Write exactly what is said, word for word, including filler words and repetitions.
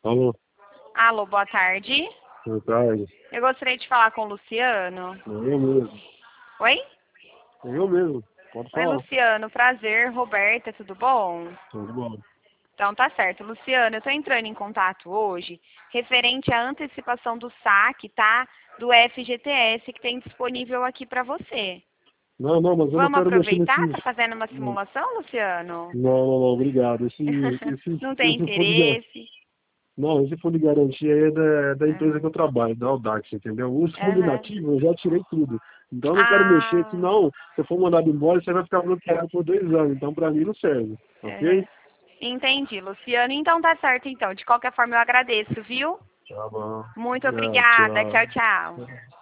Alô, Alô, boa tarde. boa tarde. Eu gostaria de falar com o Luciano. É eu mesmo. Oi? É eu mesmo. Pode Oi, falar. Luciano. Prazer. Roberta, tudo bom? Tudo bom. Então tá certo. Luciano, eu tô entrando em contato hoje referente à antecipação do saque, tá? Do F G T S que tem disponível aqui para você. Não, não, mas eu não Vamos quero mexer aproveitar? nesse... Tá fazendo uma Não, simulação, Luciano? não, não, não, obrigado. Esse, esse, Não tem esse fundo de... gar- interesse? Não, esse fundo de garantia aí é da, é da empresa que Aham. eu trabalho, da Audax, entendeu? Os fundos Aham. nativos eu já tirei tudo. Então eu não quero mexer, Ah. senão, se eu for mandado embora, você vai ficar bloqueado por dois anos. Então pra mim não serve, Aham. ok? Entendi, Luciano. Então tá certo, então. De qualquer forma, eu agradeço, viu? Tá bom. Muito Obrigado, obrigada. tchau. Tchau, tchau.